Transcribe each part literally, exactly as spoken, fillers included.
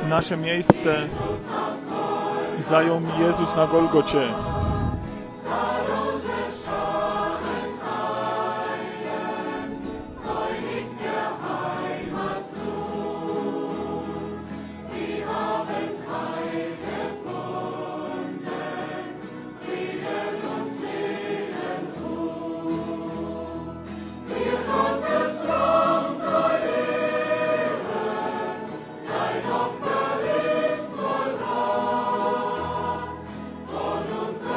Nasze miejsce zajął Jezus na Golgocie. Von uns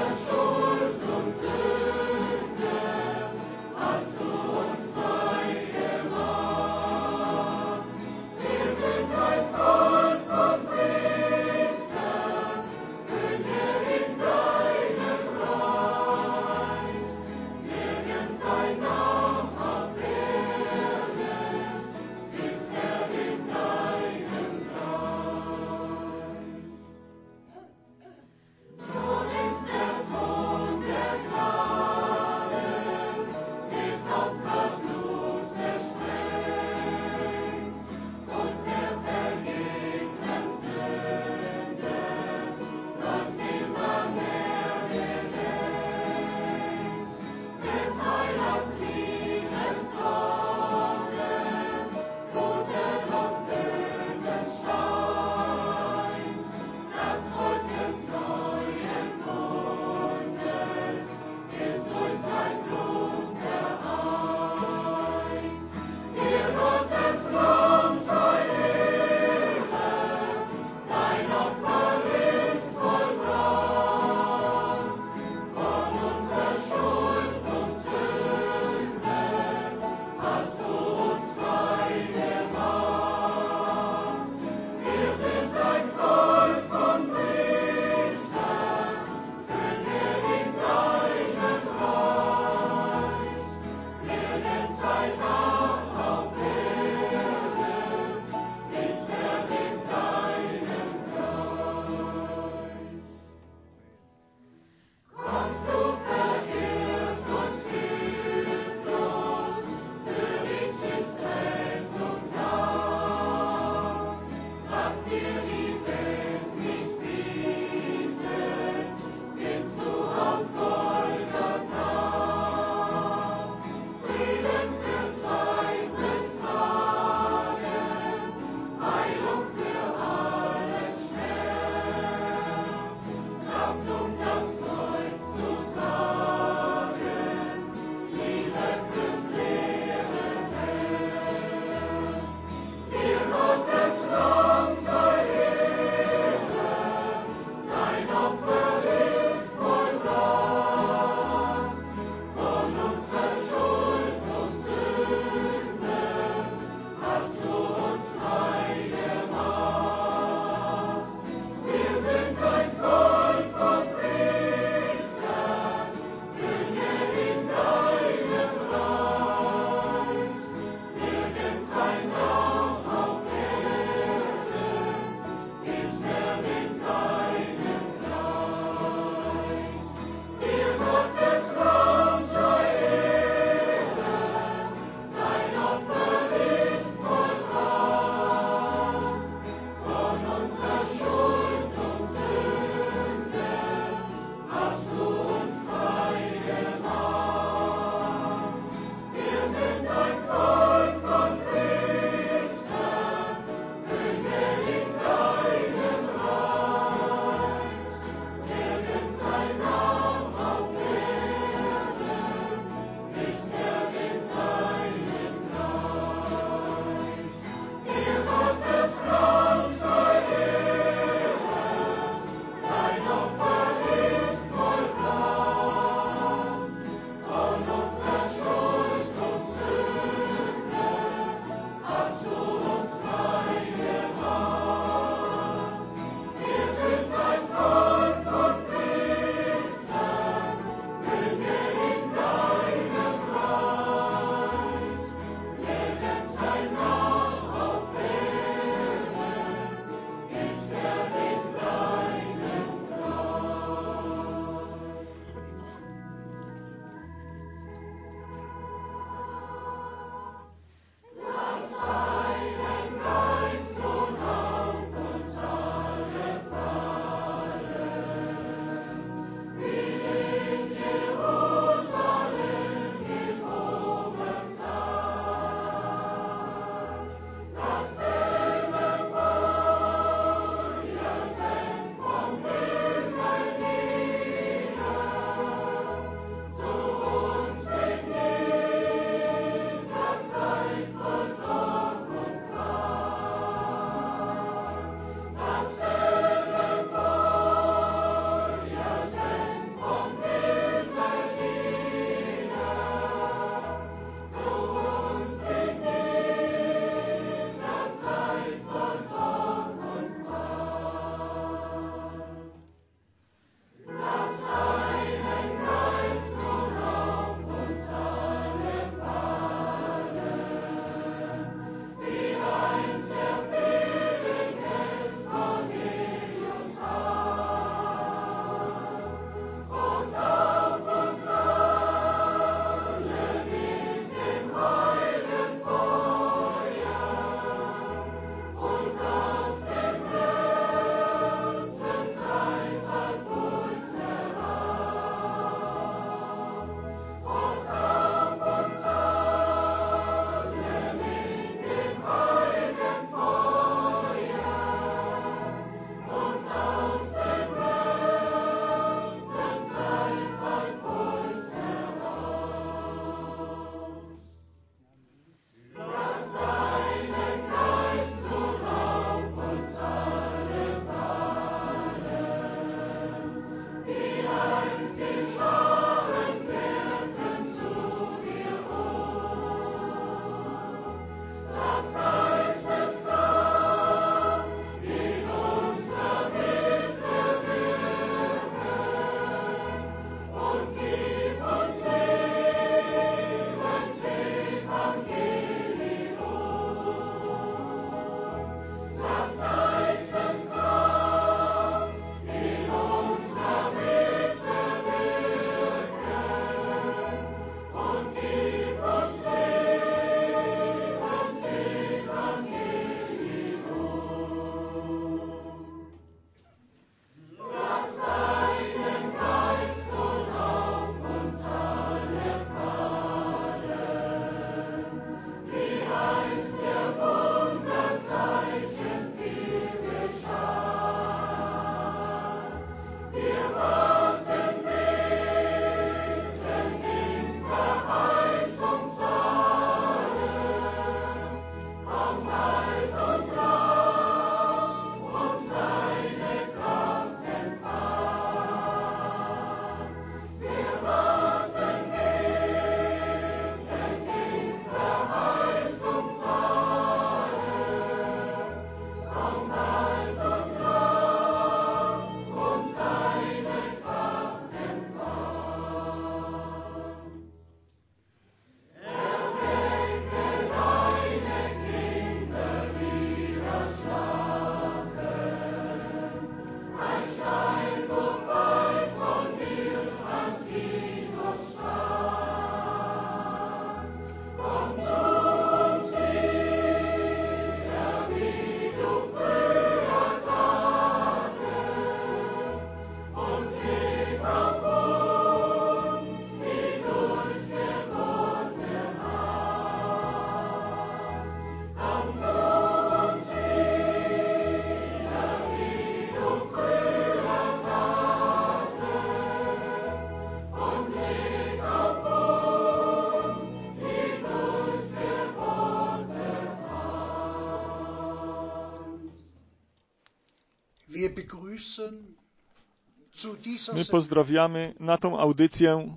My pozdrawiamy na tą audycję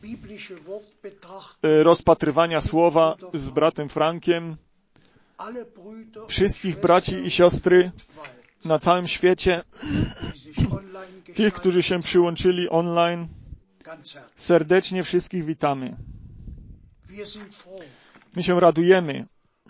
rozpatrywania słowa z bratem Frankiem wszystkich braci i siostry na całym świecie, tych, którzy się przyłączyli online. Serdecznie wszystkich witamy. My się radujemy,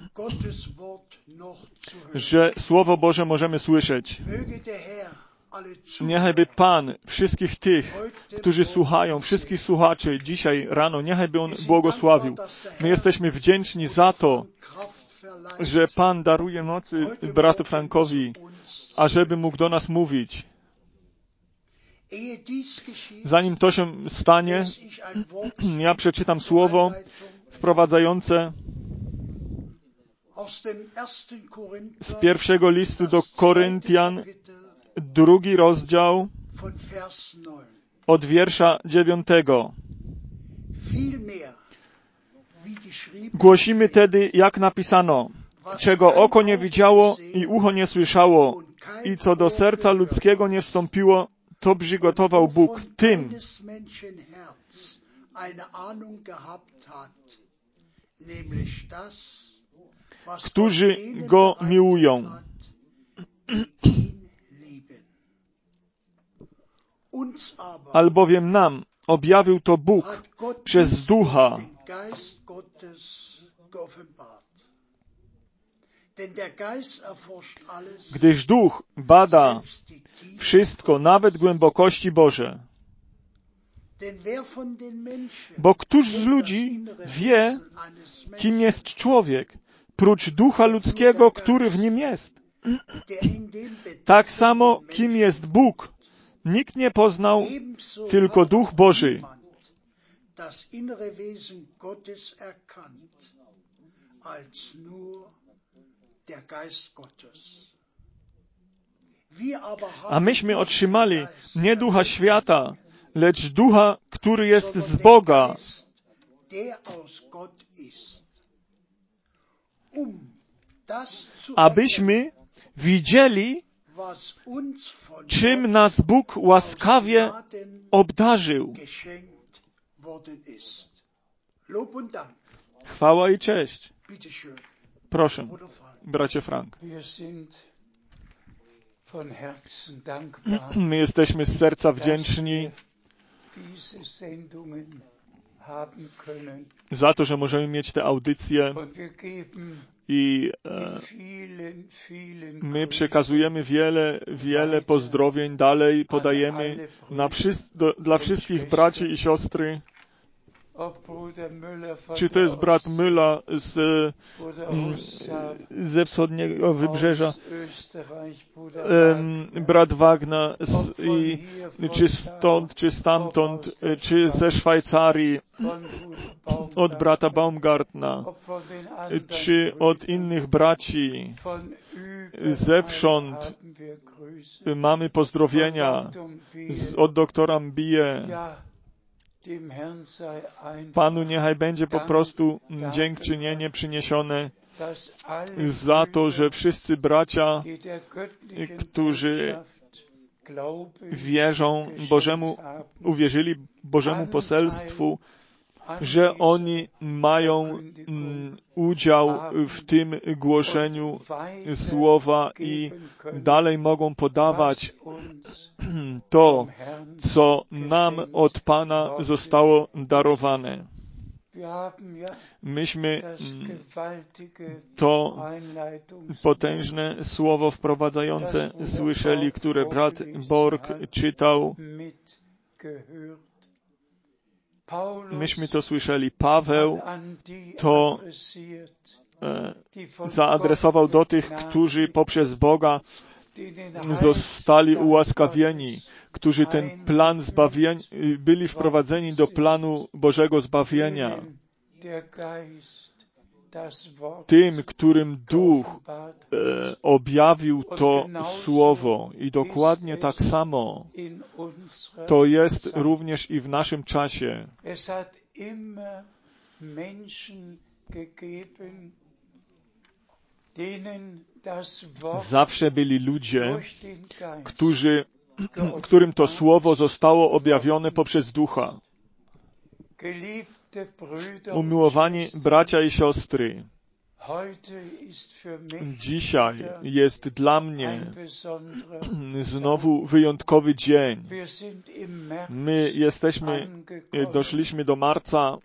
że Słowo Boże możemy słyszeć. Niechajby Pan wszystkich tych, którzy słuchają, wszystkich słuchaczy dzisiaj rano, niechajby On błogosławił. My jesteśmy wdzięczni za to, że Pan daruje mocy bratu Frankowi, ażeby mógł do nas mówić. Zanim to się stanie, ja przeczytam słowo wprowadzające z pierwszego listu do Koryntian, drugi rozdział, od wiersza dziewiątego. Głosimy tedy, jak napisano, czego oko nie widziało i ucho nie słyszało i co do serca ludzkiego nie wstąpiło, to przygotował Bóg tym, którzy Go miłują. Albowiem nam objawił to Bóg przez Ducha. Gdyż Duch bada wszystko, nawet głębokości Boże. Bo któż z ludzi wie, kim jest człowiek, prócz ducha ludzkiego, który w nim jest? Tak samo, kim jest Bóg, nikt nie poznał, tylko Duch Boży. A myśmy otrzymali nie ducha świata, lecz ducha, który jest z Boga. Abyśmy widzieli, czym nas Bóg łaskawie obdarzył. Chwała i cześć. Proszę, bracie Frank. My jesteśmy z serca wdzięczni za to, że możemy mieć te audycje i e, my przekazujemy wiele, wiele pozdrowień dalej, podajemy na wszys- do, dla wszystkich braci i siostry. Czy to jest brat Müller z, ze wschodniego wybrzeża, brat Wagner, z, i, czy stąd, czy stamtąd, czy ze Szwajcarii, od brata Baumgartna, czy od innych braci, zewsząd mamy pozdrowienia z, od doktora Mbije. Panu niechaj będzie po prostu dziękczynienie przyniesione za to, że wszyscy bracia, którzy wierzą Bożemu, uwierzyli Bożemu poselstwu, że oni mają mm, udział w tym głoszeniu słowa i dalej mogą podawać to, co nam od Pana zostało darowane. Myśmy to potężne słowo wprowadzające słyszeli, które brat Borg czytał. Myśmy to słyszeli. Paweł to e, zaadresował do tych, którzy poprzez Boga zostali ułaskawieni, którzy ten plan zbawienia, byli wprowadzeni do planu Bożego zbawienia. Tym, którym Duch e, objawił to Słowo. I dokładnie tak samo to jest również i w naszym czasie. Zawsze byli ludzie, którzy, którym to słowo zostało objawione poprzez Ducha. Umiłowani bracia i siostry, dzisiaj jest dla mnie znowu wyjątkowy dzień. My jesteśmy, doszliśmy do marca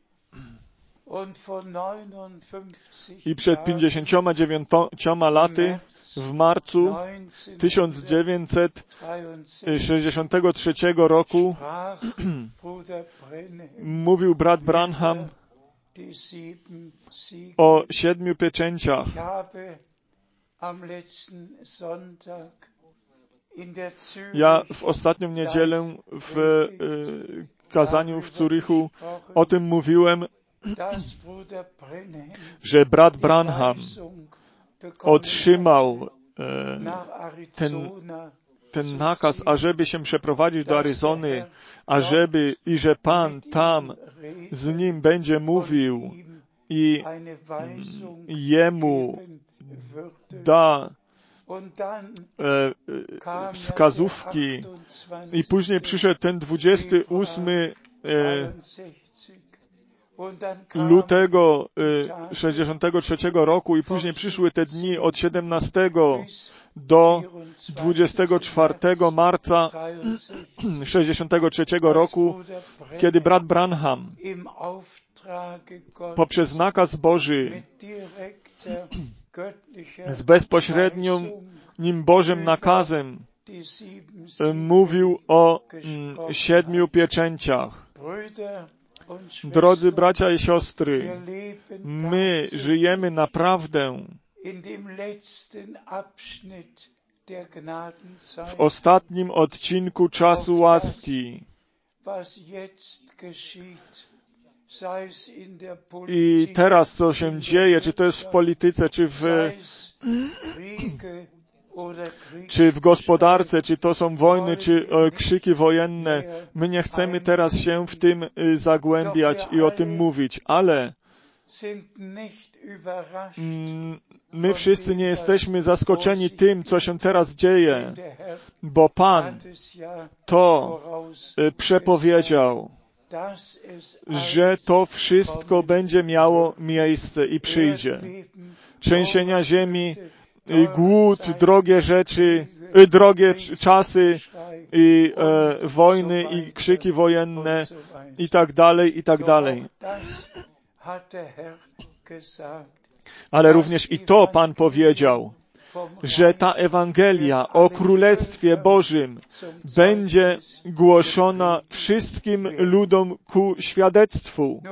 i przed pięćdziesięcioma dziewięcioma laty w marcu tysiąc dziewięćset sześćdziesiątego trzeciego roku mówił brat Branham o siedmiu pieczęciach. Ja w ostatnią niedzielę w y, kazaniu w Zurychu o tym mówiłem, że brat Branham otrzymał e, ten, ten nakaz, ażeby się przeprowadzić do Aryzony, ażeby i że Pan tam z nim będzie mówił i mm, jemu da e, wskazówki. I później przyszedł ten dwudziesty ósmy e, lutego sześćdziesiątego trzeciego roku i później przyszły te dni od siedemnastego do dwudziestego czwartego marca sześćdziesiątego trzeciego roku, kiedy brat Branham poprzez nakaz Boży z bezpośrednim nim Bożym nakazem mówił o mm, siedmiu pieczęciach. Drodzy bracia i siostry, my żyjemy naprawdę w ostatnim odcinku czasu łaski. I teraz co się dzieje, czy to jest w polityce, czy w, czy w gospodarce, czy to są wojny, czy e, krzyki wojenne, my nie chcemy teraz się w tym y, zagłębiać i o tym mówić, ale mm, my wszyscy nie jesteśmy zaskoczeni tym, co się teraz dzieje, bo Pan to y, przepowiedział, że to wszystko będzie miało miejsce i przyjdzie. Trzęsienia ziemi, y, głód, drogie rzeczy, y, drogie czasy, i e, wojny, i krzyki wojenne, i tak dalej, i tak dalej. Ale również i to Pan powiedział, że ta Ewangelia o Królestwie Bożym będzie głoszona wszystkim ludom ku świadectwu.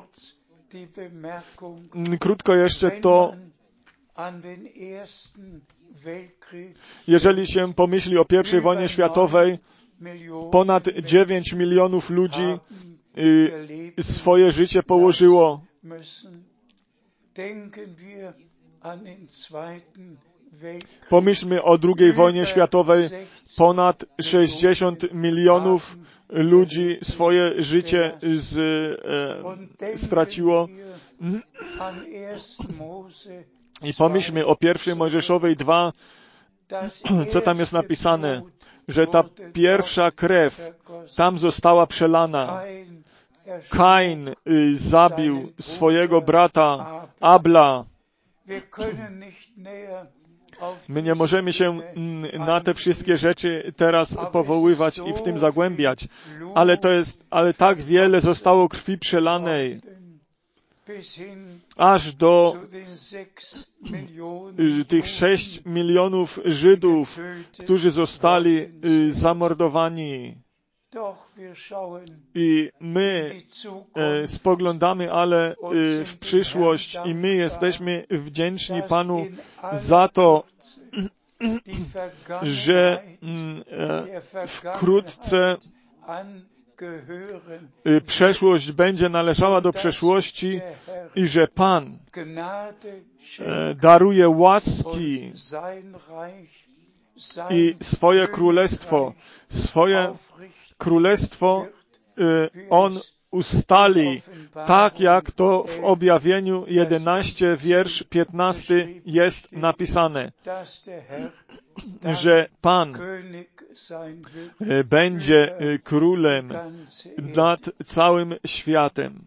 Krótko jeszcze to, jeżeli się pomyśli o pierwszej wojnie światowej, ponad dziewięć milionów ludzi y, swoje życie położyło. Pomyślmy o drugiej wojnie światowej. Ponad sześćdziesiąt milionów ludzi swoje życie z, e, straciło. I pomyślmy o pierwszej Mojżeszowej dwa, co tam jest napisane, że ta pierwsza krew tam została przelana. Kain y, zabił swojego brata Abla. My nie możemy się na te wszystkie rzeczy teraz powoływać i w tym zagłębiać, ale to jest, ale tak wiele zostało krwi przelanej, aż do tych sześć milionów Żydów, którzy zostali zamordowani. I my e, spoglądamy ale e, w przyszłość i my jesteśmy wdzięczni Panu za to, że mm, e, wkrótce e, przeszłość będzie należała do przeszłości i że Pan e, daruje łaski i swoje królestwo, swoje królestwo y, On ustali, tak jak to w Objawieniu jedenaście, wiersz piętnasty jest napisane, że Pan będzie królem nad całym światem.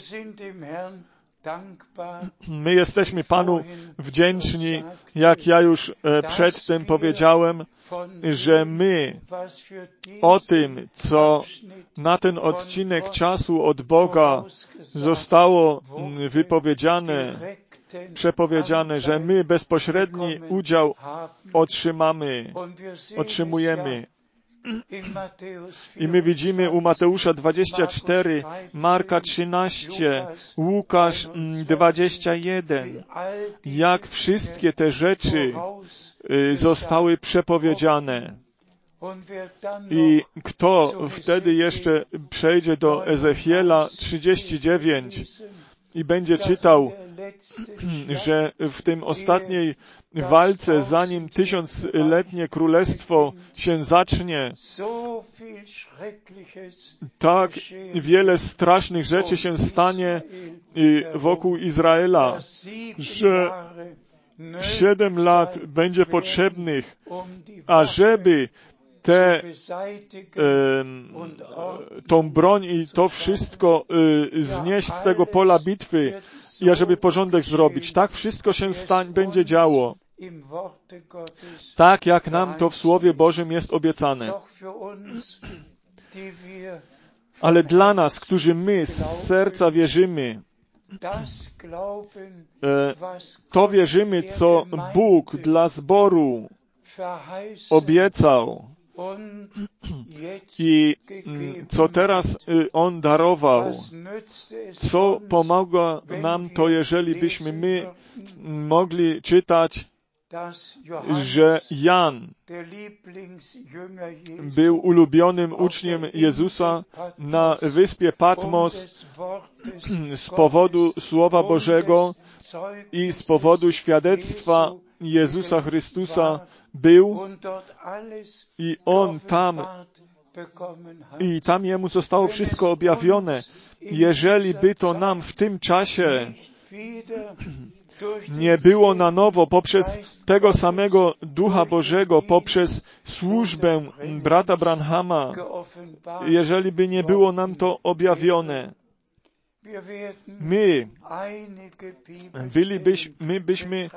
My jesteśmy Panu wdzięczni, jak ja już przedtem powiedziałem, że my o tym, co na ten odcinek czasu od Boga zostało wypowiedziane, przepowiedziane, że my bezpośredni udział otrzymamy, otrzymujemy. I my widzimy u Mateusza dwadzieścia cztery, Marka trzynaście, Łukasz dwadzieścia jeden, jak wszystkie te rzeczy zostały przepowiedziane. I kto wtedy jeszcze przejdzie do Ezechiela trzydzieści dziewięć i będzie czytał, że w tym ostatniej walce, zanim tysiącletnie królestwo się zacznie, tak wiele strasznych rzeczy się stanie wokół Izraela, że siedem lat będzie potrzebnych, ażeby te, e, tą broń i to wszystko e, znieść z tego pola bitwy i ażeby porządek zrobić. Tak wszystko się stań, będzie działo. Tak jak nam to w Słowie Bożym jest obiecane. Ale dla nas, którzy my z serca wierzymy, e, to wierzymy, co Bóg dla zboru obiecał i co teraz On darował, co pomogło nam to, jeżeli byśmy my mogli czytać, że Jan był ulubionym uczniem Jezusa na wyspie Patmos z powodu Słowa Bożego i z powodu świadectwa Jezusa Chrystusa był i On tam i tam Jemu zostało wszystko objawione. Jeżeli by to nam w tym czasie nie było na nowo poprzez tego samego Ducha Bożego, poprzez służbę brata Branhama, jeżeli by nie było nam to objawione, my bylibyśmy, my byśmy,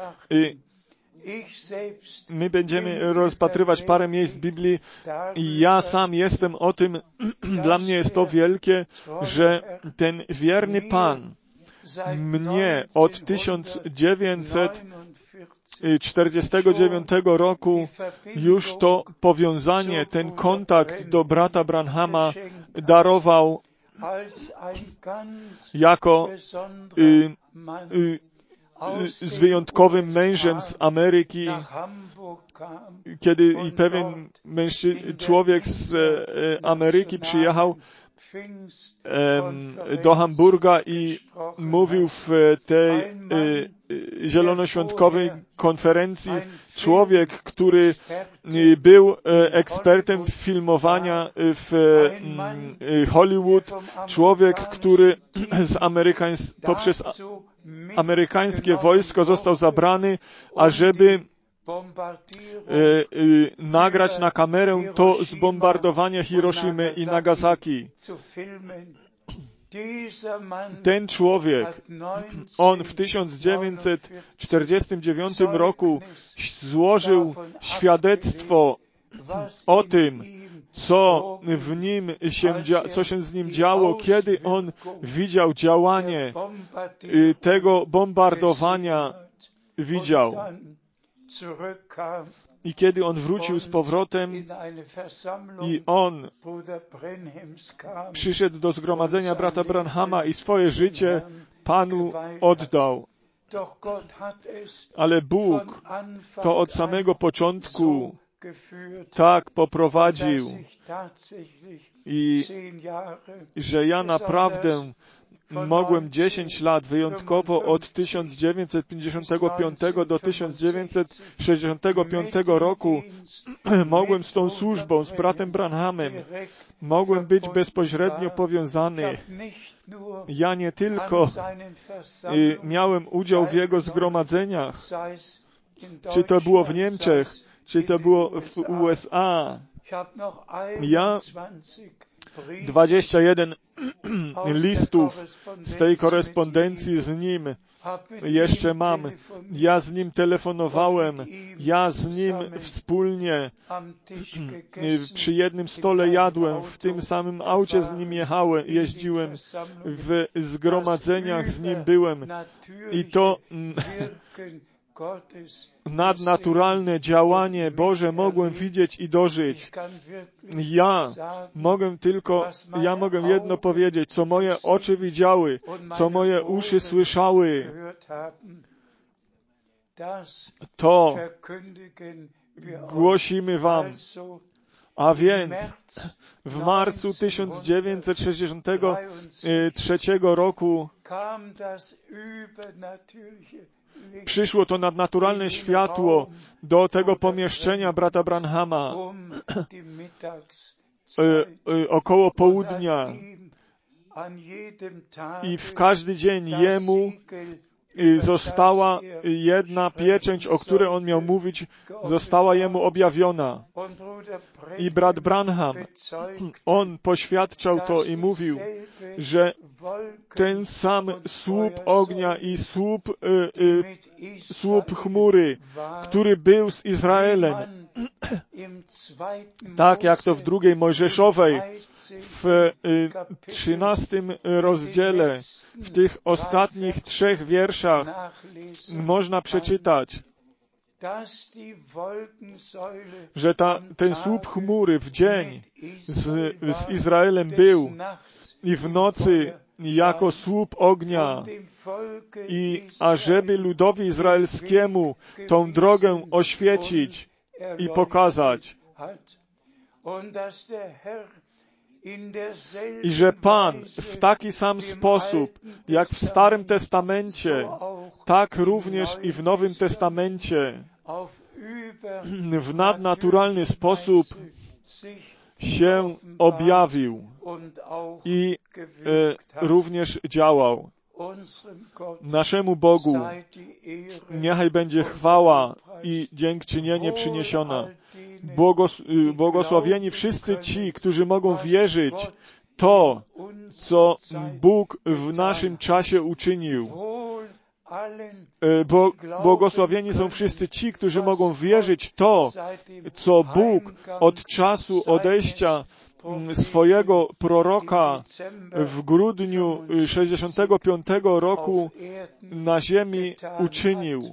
my będziemy rozpatrywać parę miejsc w Biblii i ja sam jestem o tym, dla mnie jest to wielkie, że ten wierny Pan mnie od tysiąc dziewięćset czterdziestego dziewiątego roku już to powiązanie, ten kontakt do brata Branhama darował jako y, y, z wyjątkowym mężem z Ameryki, kiedy i pewien mężczy- człowiek z e, Ameryki przyjechał do Hamburga i mówił w tej zielonoświątkowej konferencji człowiek, który był ekspertem filmowania w Hollywood, człowiek, który z Amerykańs- poprzez amerykańskie wojsko został zabrany, ażeby E, e, nagrać na kamerę to zbombardowanie Hiroshimy i Nagasaki. Ten człowiek, on w tysiąc dziewięćset czterdziestym dziewiątym roku złożył świadectwo o tym, co w nim się, co się z nim działo, kiedy on widział działanie tego bombardowania, widział. I kiedy on wrócił z powrotem i on przyszedł do zgromadzenia brata Branhama i swoje życie Panu oddał. Ale Bóg to od samego początku tak poprowadził i że ja naprawdę mogłem dziesięć lat, wyjątkowo od tysiąc dziewięćset pięćdziesiątego piątego do tysiąc dziewięćset sześćdziesiątego piątego roku mogłem z tą służbą, z bratem Branhamem, mogłem być bezpośrednio powiązany. Ja nie tylko y, miałem udział w jego zgromadzeniach, czy to było w Niemczech, czy to było w U S A. Ja dwadzieścia jeden listów z tej korespondencji z nim jeszcze mam. Ja z nim telefonowałem, ja z nim wspólnie przy jednym stole jadłem, w tym samym aucie z nim jechałem, jeździłem, w zgromadzeniach z nim byłem. I to nadnaturalne działanie Boże mogłem widzieć i dożyć. Ja mogę tylko, ja mogę jedno powiedzieć, co moje oczy widziały, co moje uszy słyszały, to głosimy wam. A więc w marcu tysiąc dziewięćset sześćdziesiątego trzeciego roku przyszło to nadnaturalne światło do tego pomieszczenia brata Branhama około południa i w każdy dzień jemu została jedna pieczęć, o której on miał mówić, została jemu objawiona. I brat Branham, on poświadczał to i mówił, że ten sam słup ognia i słup, y, y, słup chmury, który był z Izraelem, tak jak to w drugiej Mojżeszowej, w trzynastym rozdziale, w tych ostatnich trzech wierszach można przeczytać, że ta, ten słup chmury w dzień z, z Izraelem był i w nocy jako słup ognia i ażeby ludowi izraelskiemu tą drogę oświecić i pokazać. I że Pan w taki sam sposób, jak w Starym Testamencie, tak również i w Nowym Testamencie w nadnaturalny sposób się objawił i e, również działał. Naszemu Bogu niechaj będzie chwała i dziękczynienie przyniesiona. Błogos błogosławieni wszyscy ci, którzy mogą wierzyć to, co Bóg w naszym czasie uczynił. Bo, błogosławieni są wszyscy ci, którzy mogą wierzyć to, co Bóg od czasu odejścia swojego proroka w grudniu sześćdziesiątego piątego roku na ziemi uczynił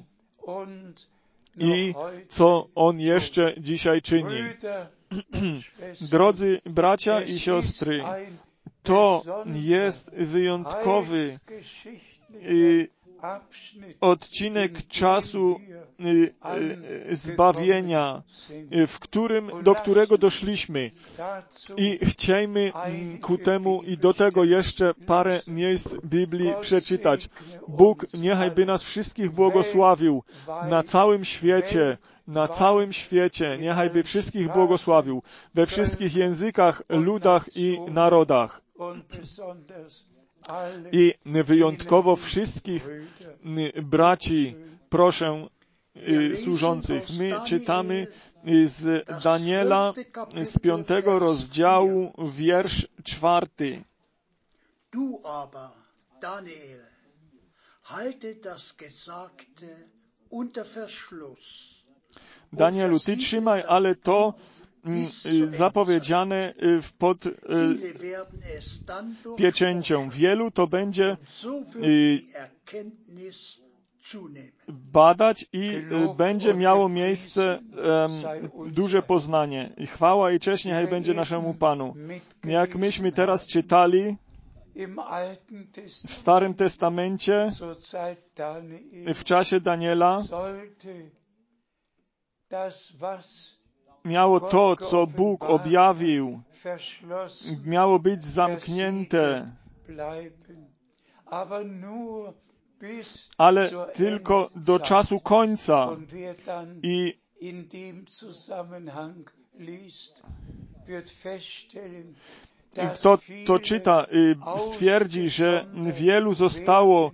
i co On jeszcze dzisiaj czyni. Drodzy bracia i siostry, to jest wyjątkowy odcinek czasu zbawienia, w którym, do którego doszliśmy. I chciejmy ku temu i do tego jeszcze parę miejsc Biblii przeczytać. Bóg niechaj by nas wszystkich błogosławił na całym świecie, na całym świecie, niechaj by wszystkich błogosławił, we wszystkich językach, ludach i narodach. I wyjątkowo wszystkich braci proszę służących. My czytamy z Daniela z piątego rozdziału, wiersz czwarty. Du aber, Daniel, halte das Gesagte unter Verschluss. Danielu, ty trzymaj, ale to zapowiedziane pod pieczęcią. Wielu to będzie badać i będzie miało miejsce um, duże poznanie. I chwała i cześć niechaj będzie naszemu Panu. Jak myśmy teraz czytali w Starym Testamencie, w czasie Daniela, miało to, co Bóg objawił, miało być zamknięte, ale tylko do czasu końca. I in dem Zusammenhang liest, wird feststellen, Kto to czyta, stwierdzi, że wielu zostało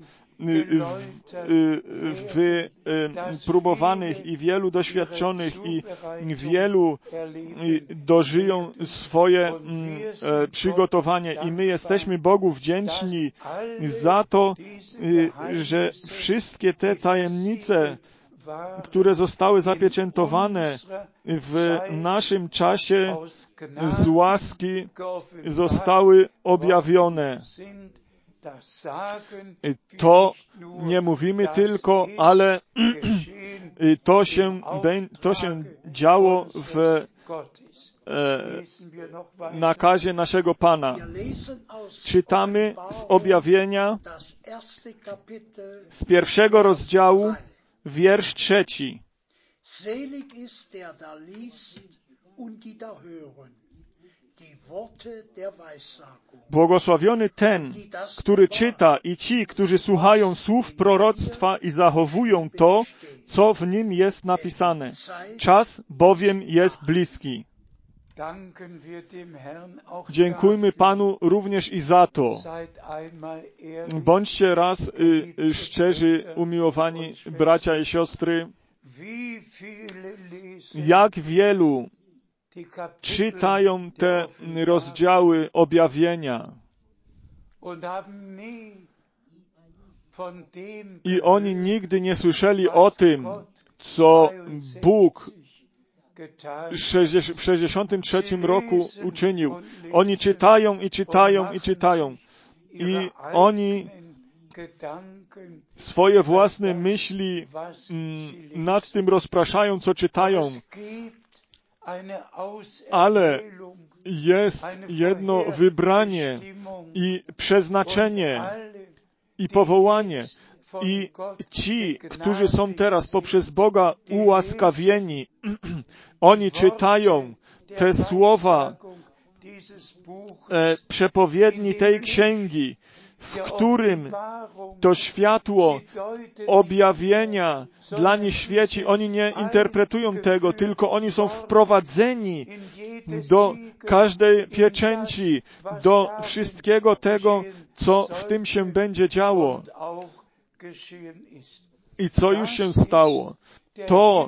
wypróbowanych i wielu doświadczonych i wielu dożyją swoje przygotowanie i my jesteśmy Bogu wdzięczni za to, że wszystkie te tajemnice, które zostały zapieczętowane w naszym czasie z łaski, zostały objawione. To nie mówimy tylko, ale to się, to się działo w nakazie naszego Pana. Czytamy z objawienia z pierwszego rozdziału, wiersz trzeci. Selig ist der da liest und die da hören, die Worte der Weissagung. Błogosławiony ten, który czyta i ci, którzy słuchają słów proroctwa i zachowują to, co w nim jest napisane. Czas bowiem jest bliski. Dziękujmy Panu również i za to. Bądźcie raz y, szczerzy, umiłowani bracia i siostry. Jak wielu czytają te rozdziały objawienia i oni nigdy nie słyszeli o tym, co Bóg w sześćdziesiątym trzecim roku uczynił. Oni czytają i czytają i czytają i oni swoje własne myśli mm, nad tym rozpraszają, co czytają. Ale jest jedno wybranie i przeznaczenie i powołanie. I ci, którzy są teraz poprzez Boga ułaskawieni, oni czytają te słowa e, przepowiedni tej księgi, w którym to światło objawienia dla nich świeci. Oni nie interpretują tego, tylko oni są wprowadzeni do każdej pieczęci, do wszystkiego tego, co w tym się będzie działo i co już się stało. To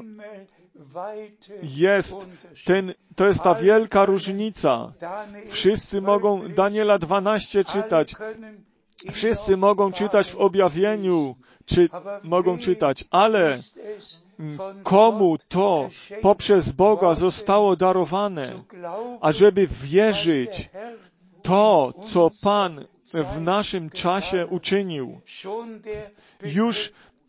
jest, ten, to jest ta wielka różnica. Wszyscy mogą Daniela dwanaście czytać. Wszyscy mogą czytać w objawieniu, czy mogą czytać, ale komu to poprzez Boga zostało darowane, ażeby wierzyć to, co Pan w naszym czasie uczynił. Już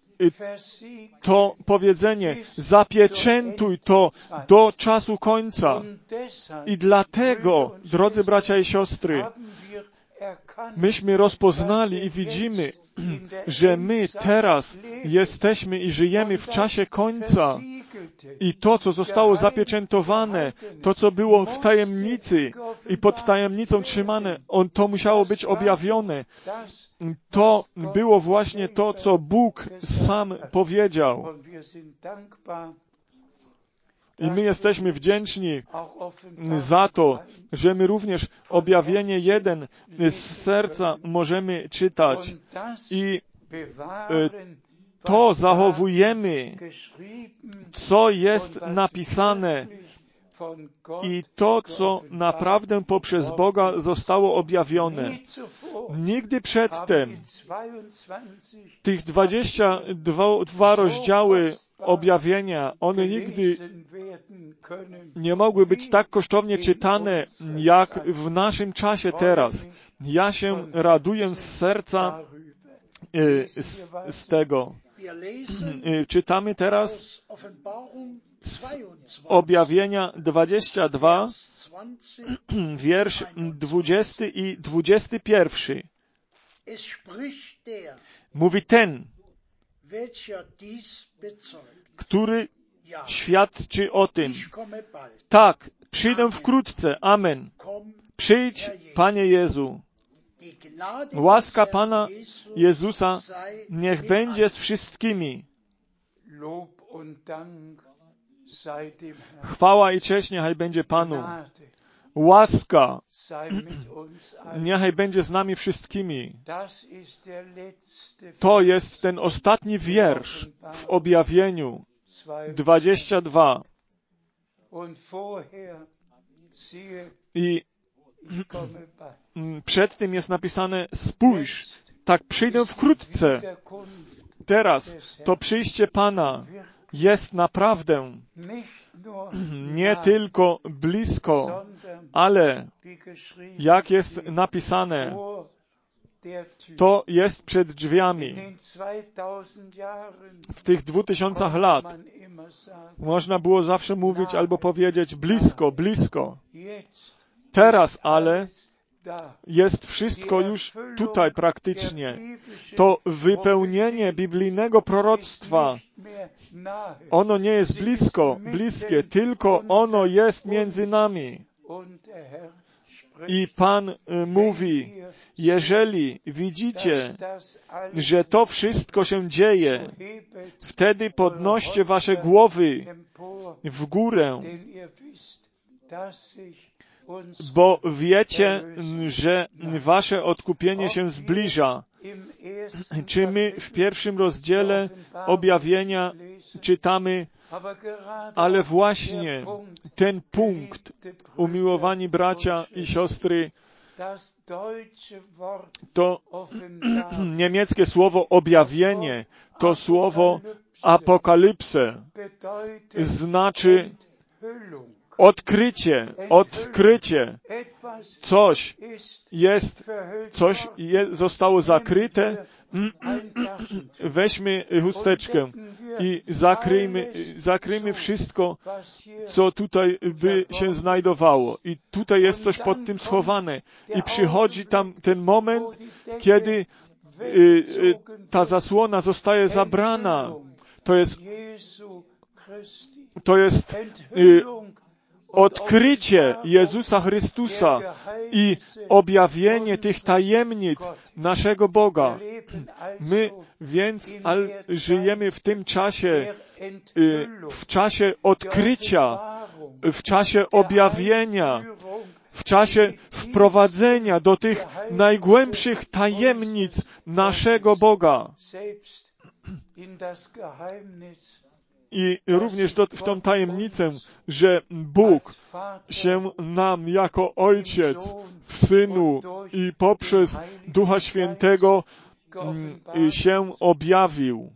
to powiedzenie, zapieczętuj to do czasu końca. I dlatego, drodzy bracia i siostry, myśmy rozpoznali i widzimy, że my teraz jesteśmy i żyjemy w czasie końca. I to, co zostało zapieczętowane, to, co było w tajemnicy i pod tajemnicą trzymane, on, to musiało być objawione. To było właśnie to, co Bóg sam powiedział. I my jesteśmy wdzięczni za to, że my również objawienie jeden z serca możemy czytać. I to zachowujemy, co jest napisane i to, co naprawdę poprzez Boga zostało objawione. Nigdy przedtem tych dwadzieścia dwa rozdziały objawienia, one nigdy nie mogły być tak kosztownie czytane, jak w naszym czasie teraz. Ja się raduję z serca z, z tego. Czytamy teraz z objawienia dwadzieścia dwa, wiersz dwudziesty i dwudziesty pierwszy. Mówi ten, który świadczy o tym. Tak, przyjdę wkrótce. Amen. Przyjdź, Panie Jezu. Łaska Pana Jezusa niech będzie z wszystkimi. sei dem Herrn. Chwała i cześć niechaj będzie Panu. Gnade Łaska sei mit uns allen. niechaj będzie z nami wszystkimi. Das ist der letzte To Vers jest ten ostatni wiersz w Objawieniu dwadzieścia dwa. Und vorher siehe, I ich komme bald. mm, przed tym jest napisane: spójrz, tak przyjdę wkrótce. Wiederkunft Teraz to przyjście Pana jest naprawdę nicht nur nie nah, tylko blisko, sondern ale wie geschrieben jak jest steht, napisane, vor der Tür. to jest przed In drzwiami. den zweitausend Jahren W tych dwóch tysiącach konnte lat man immer sagen, można było zawsze mówić albo powiedzieć blisko, blisko. jetzt Teraz ist ale alles da. jest wszystko już tutaj praktycznie. To wypełnienie biblijnego proroctwa, Nicht mehr nahe. ono nie jest blisko, bliskie, tylko ono jest między nami. Und der Herr spricht, I Pan y, mówi, jeżeli widzicie, że to wszystko się dzieje, hebet wtedy podnoście wasze głowy empor, w górę, denn ihr wisst, dass sich uns bo wiecie, że wasze odkupienie się zbliża. im ersten Czy my w pierwszym rozdziale objawienia czytamy, aber gerade ale auch właśnie der Punkt, ten punkt, umiłowani bracia i siostry, das deutsche Wort to offenbar niemieckie słowo objawienie, to słowo apokalipsę, bedeutet znaczy Enthüllung. odkrycie, odkrycie. Etwas Coś ist jest, verhüllt coś worden. je, zostało zakryte. Ein Taschentuch. Weźmy chusteczkę i zakryjmy, zakryjmy wszystko, Was hier co tutaj by się znajdowało. I tutaj jest coś pod tym schowane. I przychodzi tam ten moment, kiedy y, y, ta zasłona zostaje zabrana. To jest, Jesu Christi. to jest y, Enthüllung odkrycie Jezusa Chrystusa i objawienie tych tajemnic naszego Boga. My więc al, żyjemy w tym czasie, y, w czasie odkrycia, w czasie objawienia, w czasie wprowadzenia do tych najgłębszych tajemnic naszego Boga. selbst in das Geheimnis I również do, w tą tajemnicę, że Bóg als Vater się nam jako Ojciec w Synu i poprzez Ducha Świętego mm, się objawił.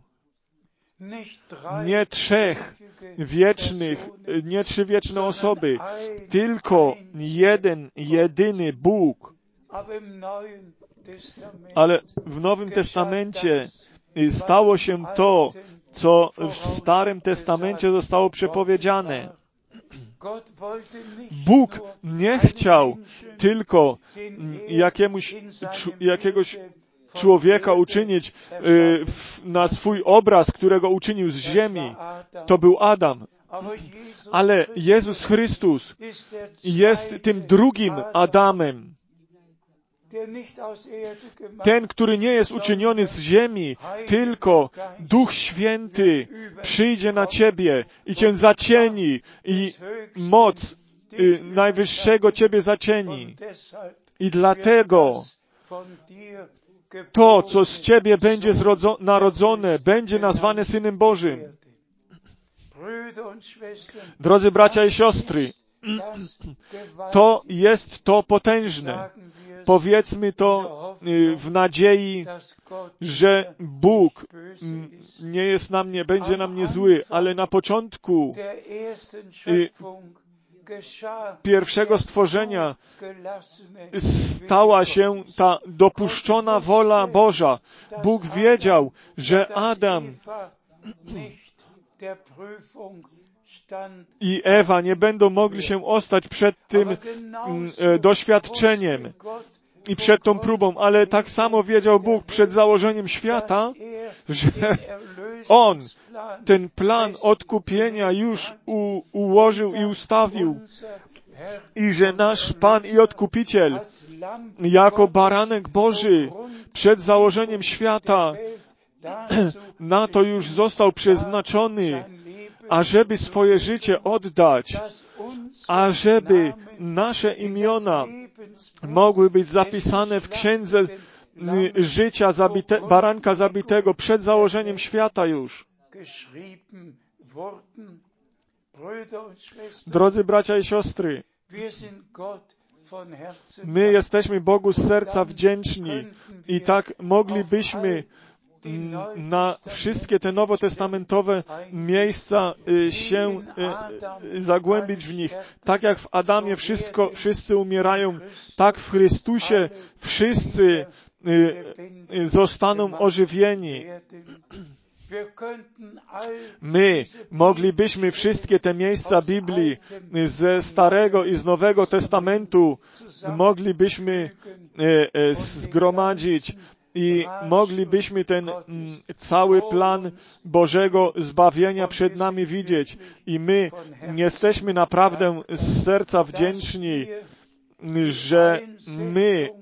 nicht drei Nie trzech wiecznych, nie trzy wieczne osoby, tylko jeden, jedyny Bóg. aber im Neuen Testament Ale w Nowym Testamencie stało się to, co w Starym Testamencie zostało przepowiedziane. Gott wollte nicht Bóg nur nie chciał tylko jakiemuś, czu- jakiegoś człowieka uczynić y, w, na swój obraz, którego uczynił z ziemi. To był Adam. aber Jesus Ale Jezus Chrystus ist der jest zweite tym drugim Adamem. der nicht aus Erde gemacht Ten, który nie jest uczyniony z ziemi, tylko Duch Święty przyjdzie na ciebie i cię zacieni i moc y, Najwyższego ciebie zacieni. und deshalb I dlatego von dir to, co z ciebie będzie zrodzo- narodzone, będzie nazwane Synem Bożym. Brüder und Schwestern, Drodzy bracia i siostry, das to jest to potężne. sagen wir es, Powiedzmy to y, w nadziei, dass Gott że Bóg böse mm, ist. nie jest nam nie, będzie nam niezły, ale na początku Der ersten Schöpfung geschah pierwszego stworzenia stała się ta dopuszczona wola Boża. Bóg wiedział, że Adam i Ewa nie będą mogli się ostać przed tym mm, e, doświadczeniem i przed tą próbą, ale tak samo wiedział Bóg przed założeniem świata, że On ten plan odkupienia już u, ułożył i ustawił i że nasz Pan i Odkupiciel jako baranek Boży przed założeniem świata na to już został przeznaczony, ażeby swoje życie oddać, ażeby nasze imiona mogły być zapisane w księdze życia zabite, baranka zabitego przed założeniem świata już. Drodzy bracia i siostry, my jesteśmy Bogu z serca wdzięczni i tak moglibyśmy na wszystkie te nowotestamentowe miejsca się zagłębić w nich. Tak jak w Adamie wszystko, wszyscy umierają, tak w Chrystusie wszyscy zostaną ożywieni. My moglibyśmy wszystkie te miejsca Biblii ze Starego i z Nowego Testamentu moglibyśmy zgromadzić i moglibyśmy ten cały plan Bożego zbawienia przed nami widzieć. I my jesteśmy naprawdę z serca wdzięczni, że my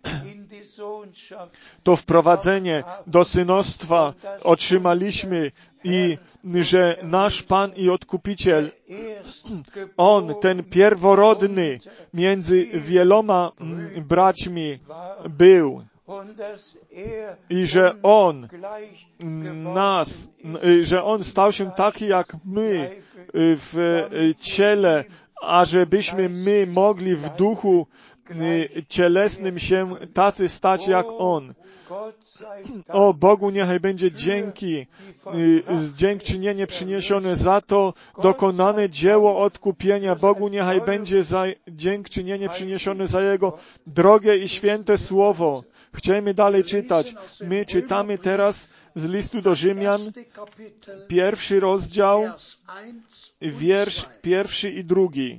to wprowadzenie do synostwa otrzymaliśmy i że nasz Pan i Odkupiciel, On, ten pierworodny między wieloma braćmi był i że On nas, że On stał się taki jak my w ciele, ażebyśmy my mogli w duchu cielesnym się tacy stać jak On. O Bogu niechaj będzie dzięki, dziękczynienie przyniesione za to dokonane dzieło odkupienia. Bogu niechaj będzie za dziękczynienie przyniesione za Jego drogie i święte Słowo. Chcemy dalej czytać. My czytamy teraz z listu do Rzymian, pierwszy rozdział, wiersz pierwszy i drugi.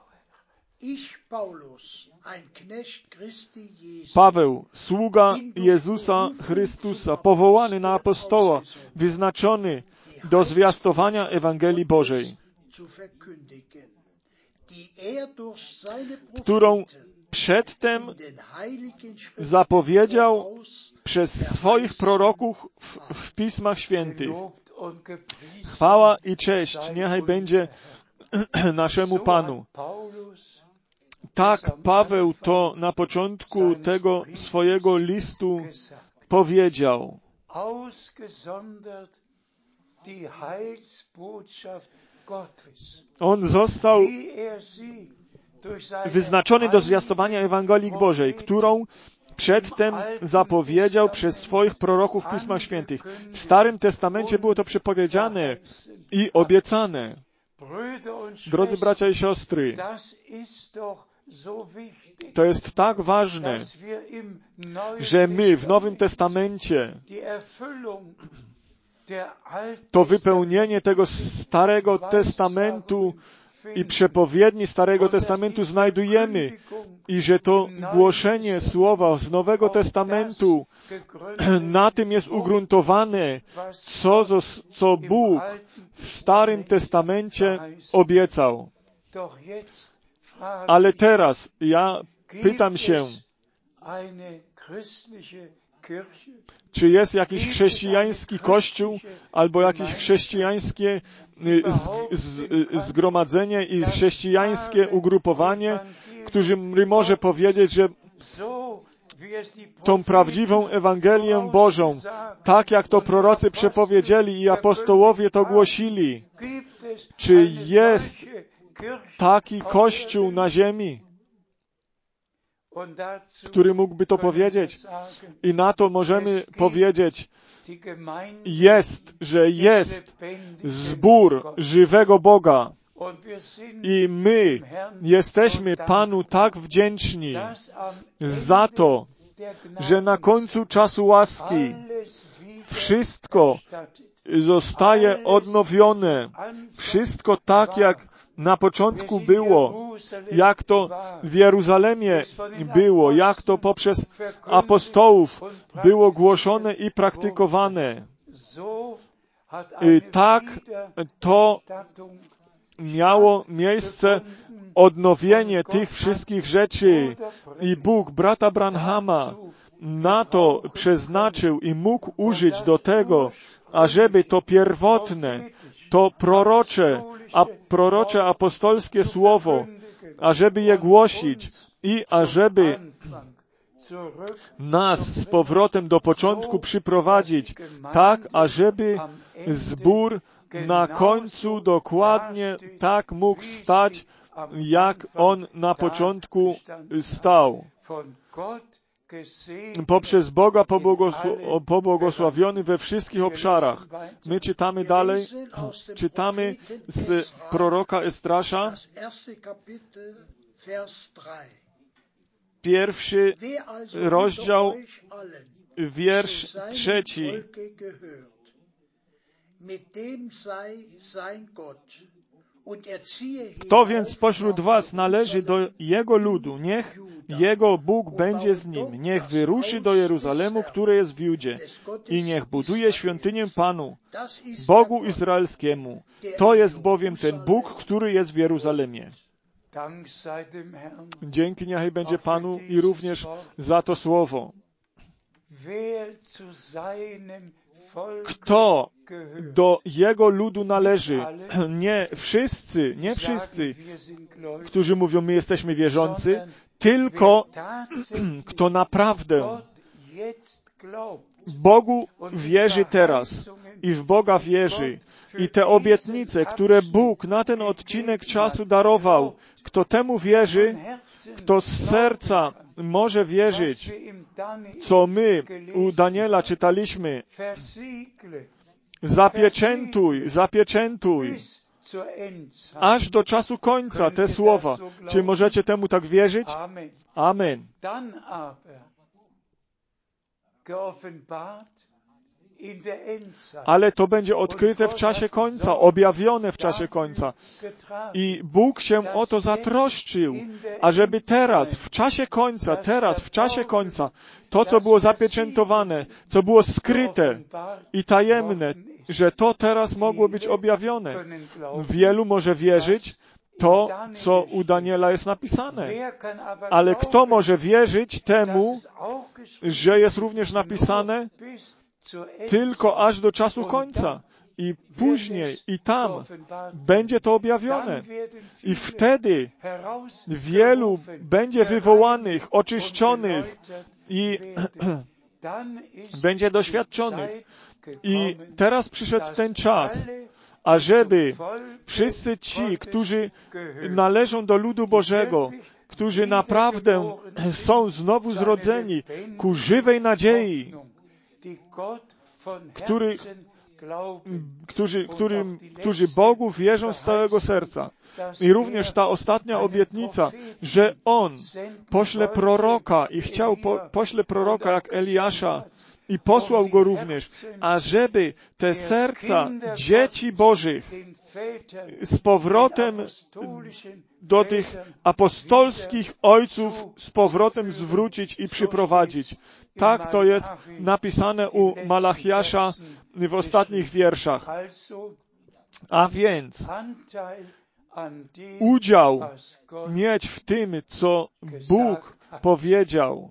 Paweł, sługa Jezusa Chrystusa, powołany na apostoła, wyznaczony do zwiastowania Ewangelii Bożej, którą przedtem zapowiedział przez swoich proroków w, w Pismach Świętych. Chwała i cześć niechaj będzie naszemu Panu. Tak Paweł to na początku tego swojego listu powiedział. On został wyznaczony do zwiastowania Ewangelii Bożej, którą przedtem zapowiedział przez swoich proroków w Pismach Świętych. W Starym Testamencie było to przepowiedziane i obiecane. Drodzy bracia i siostry, to jest tak ważne, że my w Nowym Testamencie to wypełnienie tego Starego Testamentu i przepowiedni Starego Testamentu znajdujemy i że to głoszenie Słowa z Nowego Testamentu na tym jest ugruntowane, co, co Bóg w Starym Testamencie obiecał. Ale teraz ja pytam się, czy jest jakiś chrześcijański kościół albo jakieś chrześcijańskie z, z, zgromadzenie i chrześcijańskie ugrupowanie, który może powiedzieć, że tą prawdziwą Ewangelię Bożą, tak jak to prorocy przepowiedzieli i apostołowie to głosili, czy jest taki kościół na ziemi, który mógłby to powiedzieć? I na to możemy powiedzieć, jest, że jest zbór żywego Boga. I my jesteśmy Panu tak wdzięczni za to, że na końcu czasu łaski wszystko zostaje odnowione. Wszystko tak, jak na początku było, jak to w Jeruzalemie było, jak to poprzez apostołów było głoszone i praktykowane. I tak to miało miejsce odnowienie tych wszystkich rzeczy i Bóg brata Branhama na to przeznaczył i mógł użyć do tego, ażeby to pierwotne, to prorocze, a prorocze apostolskie słowo, ażeby je głosić i ażeby nas z powrotem do początku przyprowadzić, tak ażeby zbór na końcu dokładnie tak mógł stać, jak on na początku stał. Poprzez Boga pobłogosł- pobłogosławiony we wszystkich obszarach. My czytamy dalej, czytamy z proroka Ezdrasza, Das erste Kapitel, Vers drei. pierwszy Wer also rozdział, unter euch allen wiersz zu seinem trzeci. Volke gehört, mit dem sei sein Gott. Und er ziehe Kto hinauf więc pośród nach was należy do Jerusalem Jego ludu, niech Jego Bóg będzie z nim. Niech wyruszy do Jeruzalemu, które jest w Judzie, i niech buduje świątynię Panu, Das ist Bogu der Gott, Izraelskiemu. To jest bowiem ten Bóg, który jest w Jeruzalemie. Dank sei dem Herrn. Dzięki niechaj będzie Panu i również za to słowo. Wer zu seinem Volk Kto gehört, do Jego ludu należy? Nie wszyscy, nie wszyscy, sagen, wir sind gläubig, którzy mówią, my jesteśmy wierzący, sondern tylko wer tatsächlich kto naprawdę Gott jetzt glaubt Bogu wierzy teraz i w Boga wierzy. I te obietnice, które Bóg na ten odcinek czasu darował, kto temu wierzy, kto z serca może wierzyć, co my u Daniela czytaliśmy, versiegle zapieczętuj, zapieczętuj, bis zur Endzeit. aż do czasu końca te słowa. Czy możecie temu tak wierzyć? Amen. Amen. Dann aber geoffenbart in der Endzeit. Ale to będzie odkryte w czasie końca, objawione w czasie końca. I Bóg się o to zatroszczył, ażeby teraz, w czasie końca, teraz, w czasie końca, to, co było zapieczętowane, co było skryte i tajemne, że to teraz mogło być objawione. Wielu może wierzyć to, co u Daniela jest napisane. Ale kto może wierzyć temu, że jest również napisane tylko aż do czasu końca? I później, i tam będzie to objawione. I wtedy wielu będzie wywołanych, oczyszczonych i będzie doświadczonych. I teraz przyszedł ten czas, ażeby wszyscy ci, którzy należą do ludu Bożego, którzy naprawdę są znowu zrodzeni ku żywej nadziei, który, którzy, którym, którzy Bogu wierzą z całego serca. I również ta ostatnia obietnica, że On pośle proroka i chciał po, pośle proroka jak Eliasza i posłał go również, ażeby te serca dzieci Bożych z powrotem do tych apostolskich ojców z powrotem zwrócić i przyprowadzić. Tak to jest napisane u Malachiasza w ostatnich wierszach. A więc udział mieć w tym, co Bóg powiedział.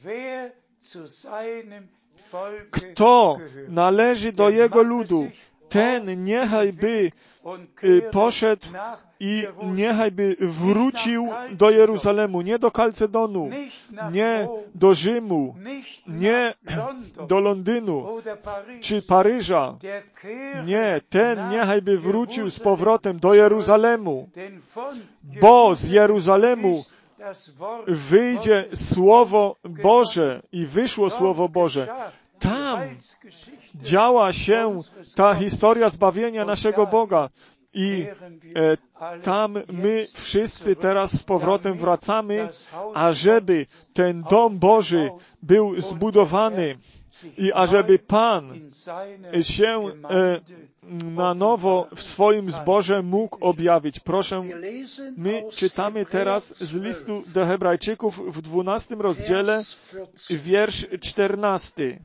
Kto należy do Jego ludu, ten niechaj by poszedł i niechaj by wrócił do Jeruzalemu, nie do Kalcedonu, nie do Rzymu, nie do Londynu czy Paryża. Nie, ten niechaj by wrócił z powrotem do Jeruzalemu, bo z Jeruzalemu wyjdzie Słowo Boże i wyszło Słowo Boże. Tam działa się ta historia zbawienia naszego Boga i e, tam my wszyscy teraz z powrotem wracamy, ażeby ten dom Boży był zbudowany i ażeby Pan się e, na nowo w swoim zborze mógł objawić. Proszę, my czytamy teraz z listu do Hebrajczyków w dwunastym rozdziale, wiersz czternasty.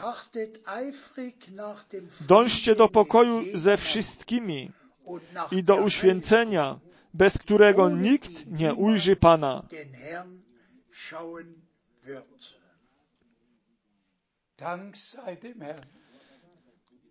Dążcie do pokoju ze wszystkimi i do uświęcenia, bez którego nikt nie ujrzy Pana.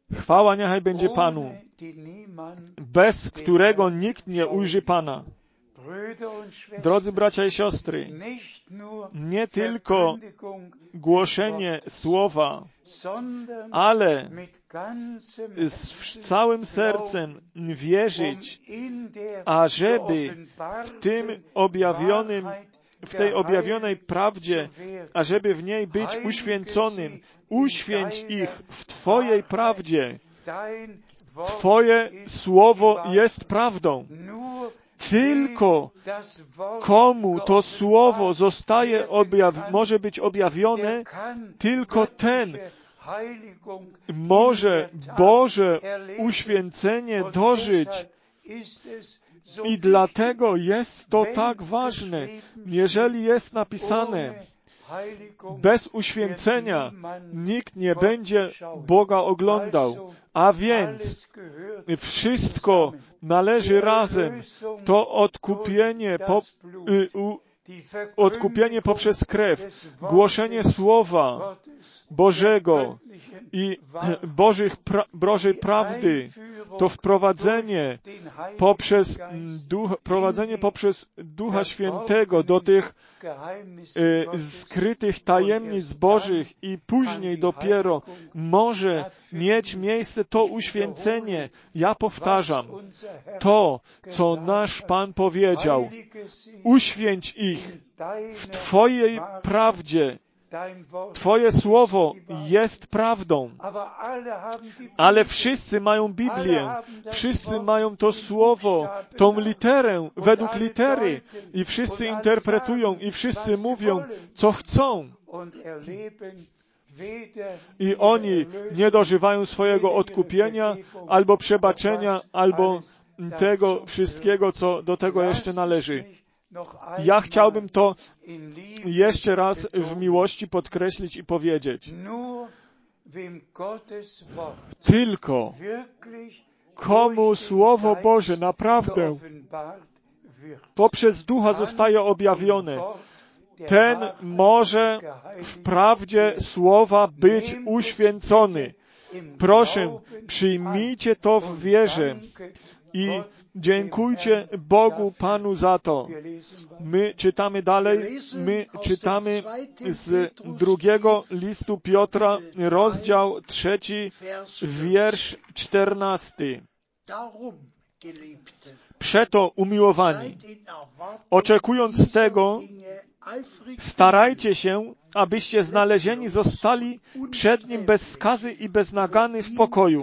Chwała niechaj będzie Panu, ohne die niemand, bez którego nikt nie ujrzy Pana. Brüder und Schwestern, Drodzy bracia i siostry, nicht nur nie tylko Verkündigung, głoszenie słowa, sondern ale mit ganzem z Herzen całym sercem wierzyć, ażeby w tym objawionym, w tej objawionej prawdzie, ażeby w niej być uświęconym. Uświęć ich w Twojej prawdzie. Twoje słowo jest prawdą. Tylko komu to słowo zostaje objaw- może być objawione, tylko ten może Boże uświęcenie dożyć. I dlatego jest to tak ważne. Jeżeli jest napisane, bez uświęcenia nikt nie będzie Boga oglądał. A więc wszystko należy razem. To odkupienie, po, y, u, odkupienie poprzez krew, głoszenie Słowa Bożego i Bożych pra, Bożej prawdy, to wprowadzenie poprzez, duch, prowadzenie poprzez Ducha Świętego do tych e, skrytych tajemnic Bożych i później dopiero może mieć miejsce to uświęcenie. Ja powtarzam, to, co nasz Pan powiedział, uświęć ich w Twojej prawdzie. Twoje słowo jest prawdą, ale wszyscy mają Biblię, wszyscy mają to słowo, tą literę, według litery i wszyscy interpretują i wszyscy mówią, co chcą. I oni nie dożywają swojego odkupienia, albo przebaczenia, albo tego wszystkiego, co do tego jeszcze należy. Ja chciałbym to jeszcze raz w miłości podkreślić i powiedzieć. Tylko komu Słowo Boże naprawdę poprzez Ducha zostaje objawione, ten może w prawdzie Słowa być uświęcony. Proszę, przyjmijcie to w wierze i dziękujcie Bogu Panu za to. My czytamy dalej, my czytamy z drugiego listu Piotra, rozdział trzeci, wiersz czternasty. Przeto, umiłowani, oczekując tego, starajcie się, abyście znalezieni zostali przed Nim bez skazy i bez nagany w pokoju.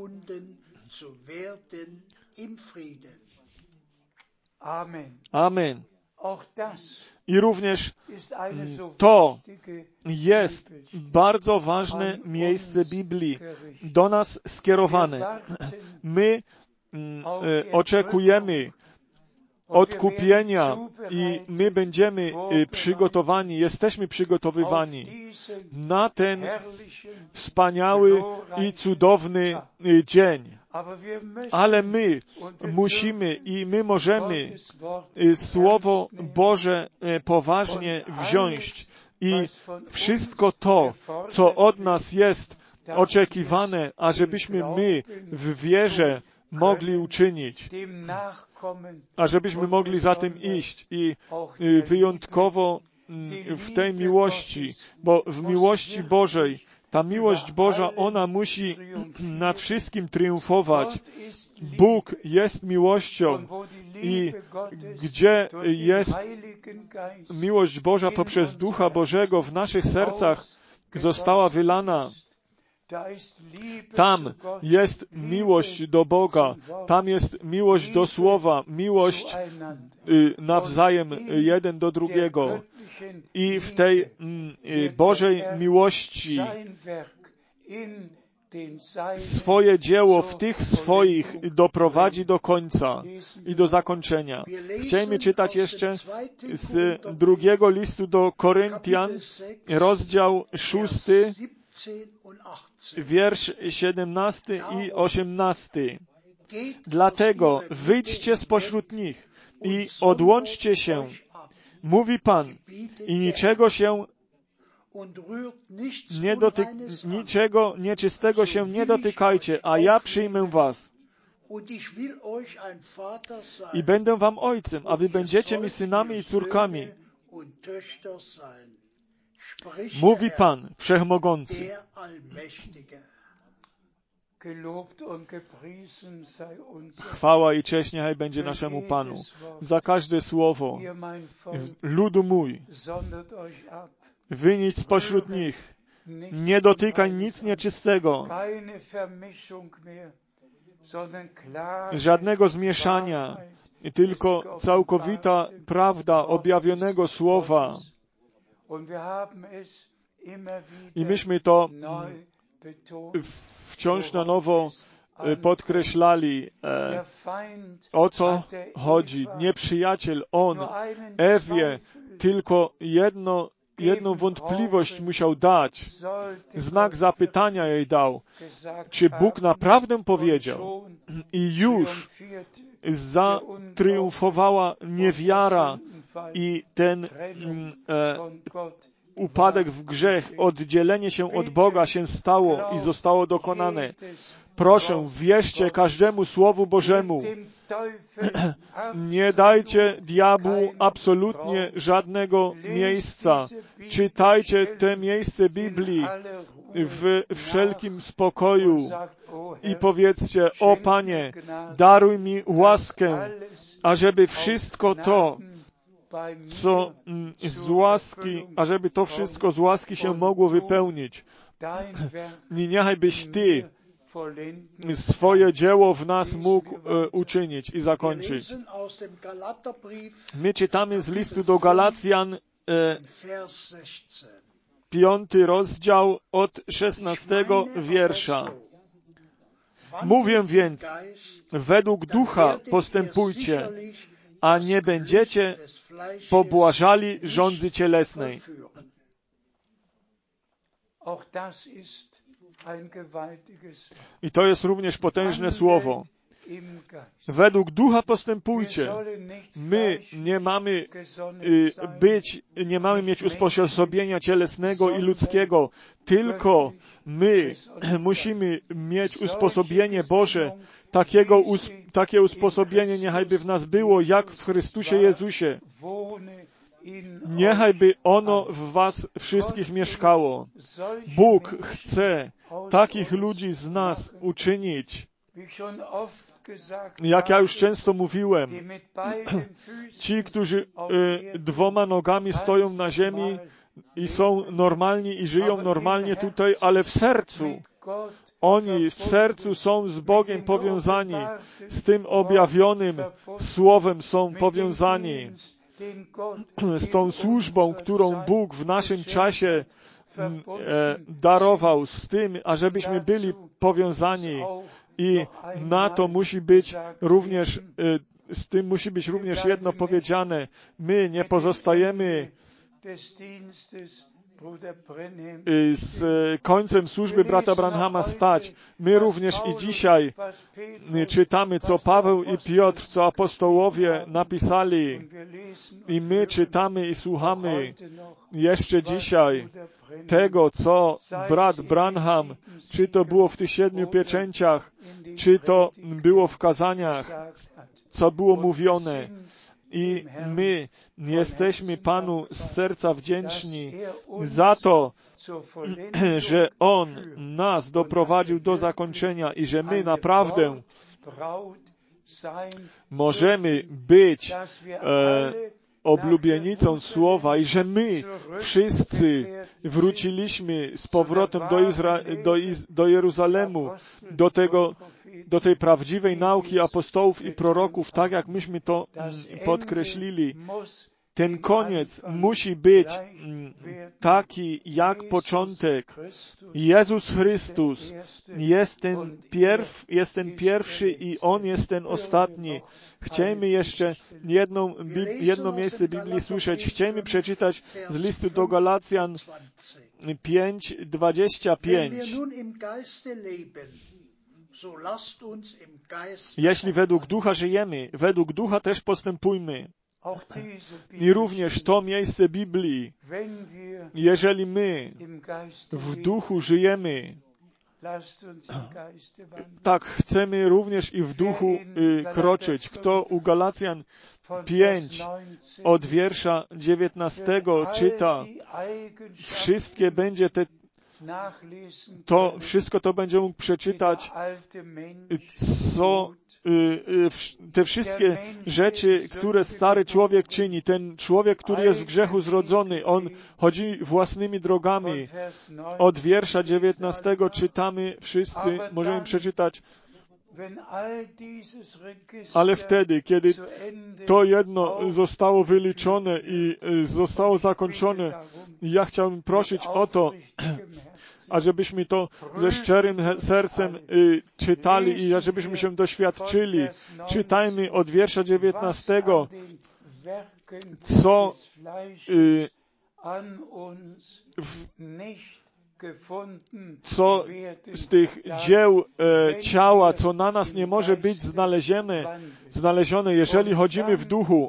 Amen. I również to jest bardzo ważne miejsce Biblii do nas skierowane. My e, oczekujemy odkupienia i my będziemy przygotowani, jesteśmy przygotowywani na ten wspaniały i cudowny dzień. Ale my musimy i my możemy Słowo Boże poważnie wziąć i wszystko to, co od nas jest oczekiwane, ażebyśmy my w wierze mogli uczynić, ażebyśmy mogli za tym iść i wyjątkowo w tej miłości, bo w miłości Bożej, ta miłość Boża, ona musi nad wszystkim triumfować. Bóg jest miłością i gdzie jest miłość Boża poprzez Ducha Bożego w naszych sercach została wylana, tam jest miłość do Boga, tam jest miłość do Słowa, miłość nawzajem jeden do drugiego. I w tej Bożej miłości swoje dzieło w tych swoich doprowadzi do końca i do zakończenia. Chcielibyśmy czytać jeszcze z drugiego listu do Koryntian, rozdział szósty, wiersz siedemnasty i osiemnasty. Dlatego wyjdźcie spośród nich i odłączcie się, mówi Pan, i niczego się Nie dotyk- niczego nieczystego się nie dotykajcie, a ja przyjmę was. I będę wam ojcem, a wy będziecie mi synami i córkami. Mówi Pan Wszechmogący. Chwała i cześć niechaj będzie naszemu Panu za każde słowo. Ludu mój, wyjdź spośród nich, nie dotykaj nic nieczystego, żadnego zmieszania, tylko całkowita prawda objawionego słowa. I myśmy to wciąż na nowo podkreślali, e, o co chodzi. Nieprzyjaciel, on, Ewie, tylko jedno, jedną wątpliwość musiał dać. Znak zapytania jej dał. Czy Bóg naprawdę powiedział? I już zatriumfowała niewiara i ten e, upadek w grzech, oddzielenie się od Boga się stało i zostało dokonane. Proszę, wierzcie każdemu Słowu Bożemu. Nie dajcie diabłu absolutnie żadnego miejsca. Czytajcie te miejsce Biblii w wszelkim spokoju i powiedzcie: o Panie, daruj mi łaskę, ażeby wszystko to, co z łaski, ażeby to wszystko z łaski się mogło wypełnić. I niechaj byś Ty swoje dzieło w nas mógł e, uczynić i zakończyć. My czytamy z listu do Galacjan e, piąty rozdział od szesnastego wiersza. Mówię więc, według ducha postępujcie, a nie będziecie pobłażali żądzy cielesnej. I to jest również potężne słowo. Według ducha postępujcie. My nie mamy y, być, nie mamy mieć usposobienia cielesnego i ludzkiego, tylko my musimy mieć usposobienie Boże. Takiego us, takie usposobienie niechajby w nas było, jak w Chrystusie Jezusie. Niechajby ono w was wszystkich mieszkało. Bóg chce takich ludzi z nas uczynić. Jak ja już często mówiłem, ci, którzy y, dwoma nogami stoją na ziemi i są normalni i żyją normalnie tutaj, ale w sercu, oni w sercu są z Bogiem powiązani, z tym objawionym Słowem są powiązani, z tą służbą, którą Bóg w naszym czasie e, darował, z tym, ażebyśmy byli powiązani. I na to musi być również, e, z tym musi być również jedno powiedziane. My nie pozostajemy z końcem służby brata Branhama stać. My również i dzisiaj czytamy, co Paweł i Piotr, co apostołowie napisali. I my czytamy i słuchamy jeszcze dzisiaj tego, co brat Branham, czy to było w tych siedmiu pieczęciach, czy to było w kazaniach, co było mówione. I my jesteśmy Panu z serca wdzięczni za to, że On nas doprowadził do zakończenia i że my naprawdę możemy być e, oblubienicą Słowa i że my wszyscy wróciliśmy z powrotem do, Izra- do, Iz- do Jeruzalemu, do tego, do tej prawdziwej nauki apostołów i proroków, tak jak myśmy to podkreślili. Ten koniec musi być taki jak początek. Jezus Chrystus jest ten, pierw, jest ten pierwszy i On jest ten ostatni. Chciejmy jeszcze jedną, jedno miejsce Biblii słyszeć. Chciejmy przeczytać z listu do Galacjan pięć, dwadzieścia pięć. Jeśli według ducha żyjemy, według ducha też postępujmy. I również to miejsce Biblii, jeżeli my w duchu żyjemy, tak chcemy również i w duchu y, kroczyć. Kto u Galacjan pięć od wiersza dziewiętnastego czyta, wszystkie będzie te, to wszystko to będzie mógł przeczytać, co y, y, te wszystkie rzeczy, które stary człowiek czyni. Ten człowiek, który jest w grzechu zrodzony, on chodzi własnymi drogami. Od wiersza dziewiętnastego czytamy, wszyscy możemy przeczytać, ale wtedy, kiedy to jedno zostało wyliczone i zostało zakończone, ja chciałbym prosić o to, ażebyśmy to ze szczerym sercem y, czytali i ażebyśmy się doświadczyli. Czytajmy od wiersza dziewiętnastego, co y, w, co z tych dzieł e, ciała, co na nas nie może być znalezione, znalezione, jeżeli chodzimy w duchu.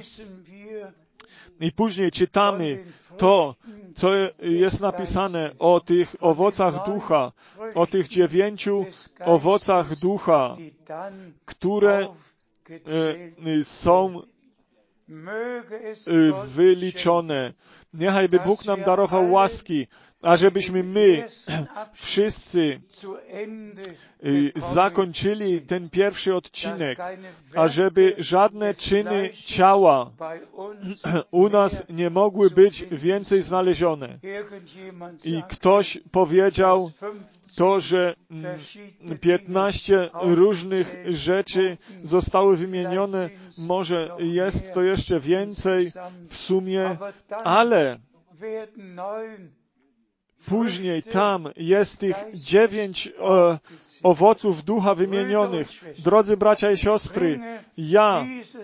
I później czytamy to, co jest napisane o tych owocach ducha, o tych dziewięciu owocach ducha, które e, są e, wyliczone. Niechajby Bóg nam darował łaski, ażebyśmy my wszyscy zakończyli ten pierwszy odcinek, ażeby żadne czyny ciała u nas nie mogły być więcej znalezione. I ktoś powiedział to, że piętnaście różnych rzeczy zostały wymienione, może jest to jeszcze więcej w sumie, ale później tam jest tych dziewięć o, owoców ducha wymienionych. Drodzy bracia i siostry, ja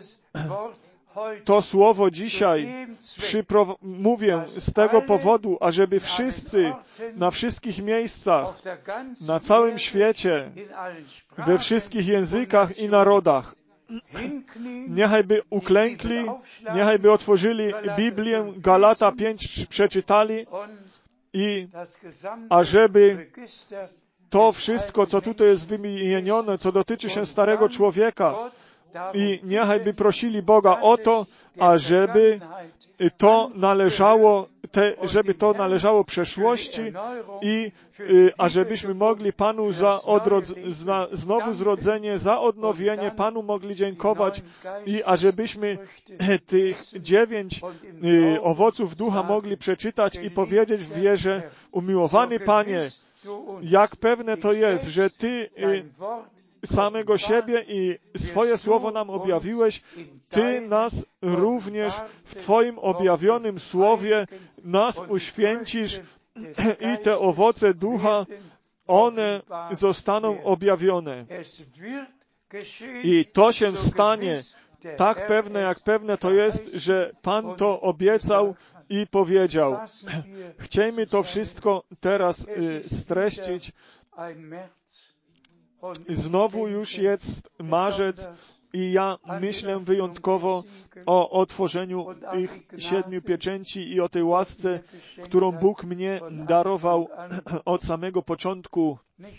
to słowo dzisiaj przypro- mówię z tego powodu, ażeby wszyscy na wszystkich miejscach, na całym świecie, we wszystkich językach i narodach, niechajby uklękli, niechajby otworzyli Biblię, Galata pięć przeczytali i ażeby to wszystko, co tutaj jest wymienione, co dotyczy się starego człowieka, i niechajby prosili Boga o to, ażeby to należało, te, żeby to należało przeszłości i y, ażebyśmy mogli Panu za odrodz- za znowu zrodzenie, za odnowienie Panu mogli dziękować i ażebyśmy tych dziewięć y, owoców ducha mogli przeczytać i powiedzieć w wierze: umiłowany Panie, jak pewne to jest, że Ty y, samego siebie i swoje słowo nam objawiłeś, Ty nas również w Twoim objawionym słowie nas uświęcisz i te owoce ducha, one zostaną objawione. I to się stanie tak pewne, jak pewne to jest, że Pan to obiecał i powiedział. Chciejmy to wszystko teraz y, streścić. Znowu już jest marzec i ja myślę wyjątkowo o otworzeniu tych siedmiu pieczęci i o tej łasce, którą Bóg mnie darował od samego początku.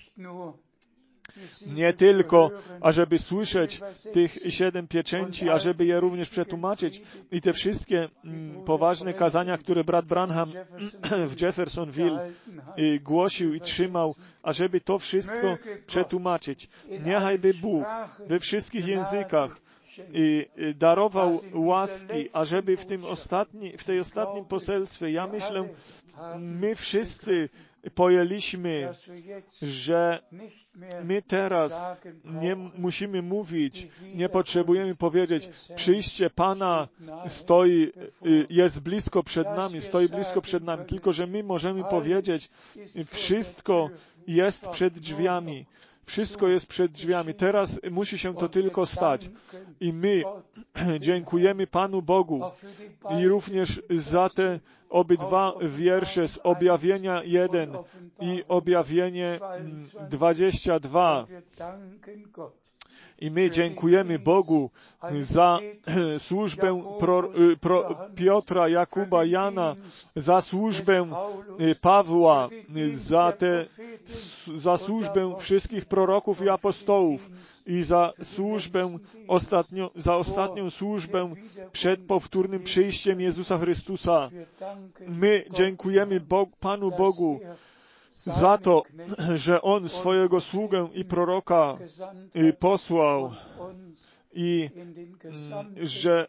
Nie tylko, ażeby słyszeć tych siedem pieczęci, ażeby je również przetłumaczyć i te wszystkie mm, poważne kazania, które brat Branham w Jeffersonville y, głosił i trzymał, ażeby to wszystko przetłumaczyć. Niechajby Bóg we wszystkich językach i darował łaski, ażeby w tym ostatni, w tej ostatnim poselstwie, ja myślę, my wszyscy pojęliśmy, że my teraz nie musimy mówić, nie potrzebujemy powiedzieć, przyjście Pana stoi, jest blisko przed nami, stoi blisko przed nami, tylko że my możemy powiedzieć, wszystko jest przed drzwiami. Wszystko jest przed drzwiami. Teraz musi się to tylko stać. I my dziękujemy Panu Bogu i również za te obydwa wiersze z objawienia jeden i objawienie dwadzieścia dwa. I my dziękujemy Bogu za służbę pro, pro, Piotra, Jakuba, Jana, za służbę Pawła, za, te, za służbę wszystkich proroków i apostołów i za służbę, ostatnio, za ostatnią służbę przed powtórnym przyjściem Jezusa Chrystusa. My dziękujemy Bog, Panu Bogu za to, że On swojego sługę i proroka posłał i że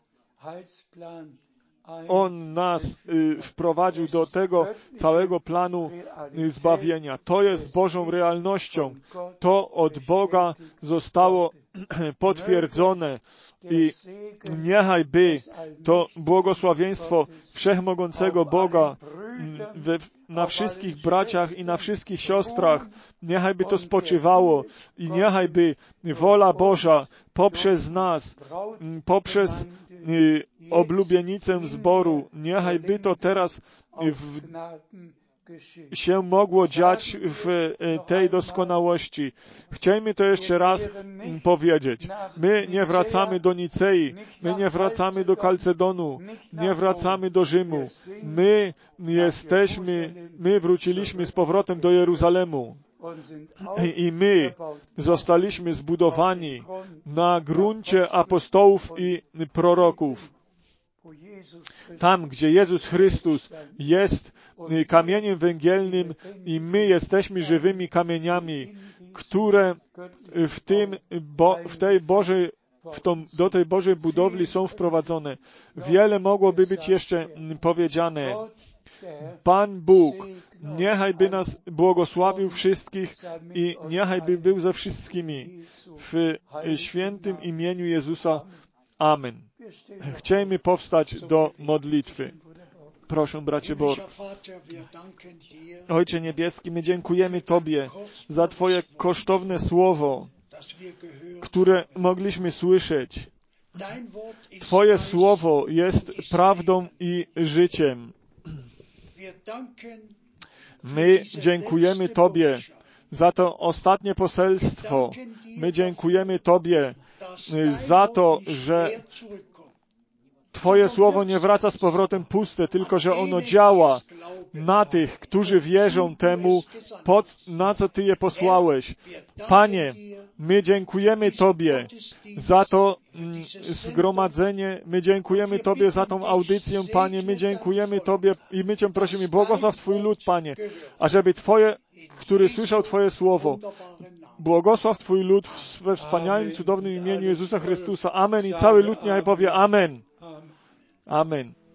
On nas wprowadził do tego całego planu zbawienia. To jest Bożą realnością. To od Boga zostało potwierdzone i niechaj by to błogosławieństwo Wszechmogącego Boga we, na wszystkich braciach i na wszystkich siostrach, niechaj by to spoczywało i niechaj by wola Boża poprzez nas, poprzez y, oblubienicę zboru, niechaj by to teraz w, się mogło dziać w tej doskonałości. Chciejmy to jeszcze raz powiedzieć. My nie wracamy do Nicei, my nie wracamy do Kalcedonu, nie wracamy do Rzymu. My jesteśmy, my wróciliśmy z powrotem do Jeruzalemu. I my zostaliśmy zbudowani na gruncie apostołów i proroków. Tam, gdzie Jezus Chrystus jest kamieniem węgielnym i my jesteśmy żywymi kamieniami, które w tym, bo, w tej Bożej, w tą, do tej Bożej budowli są wprowadzone. Wiele mogłoby być jeszcze powiedziane. Pan Bóg, niechaj by nas błogosławił wszystkich i niechaj by był ze wszystkimi w świętym imieniu Jezusa. Amen. Chciejmy powstać do modlitwy. Proszę, bracie Bor. Ojcze Niebieski, my dziękujemy Tobie za Twoje kosztowne słowo, które mogliśmy słyszeć. Twoje słowo jest prawdą i życiem. My dziękujemy Tobie za to ostatnie poselstwo. My dziękujemy Tobie za to, że Twoje słowo nie wraca z powrotem puste, tylko że ono działa na tych, którzy wierzą temu, pod, na co Ty je posłałeś. Panie, my dziękujemy Tobie za to zgromadzenie, my dziękujemy Tobie za tą audycję, Panie, my dziękujemy Tobie i my Cię prosimy, błogosław Twój lud, Panie, ażeby Twoje, który słyszał Twoje słowo, błogosław Twój lud we wspaniałym, cudownym imieniu Jezusa Chrystusa. Amen. I cały lud niechaj powie Amen. Amen.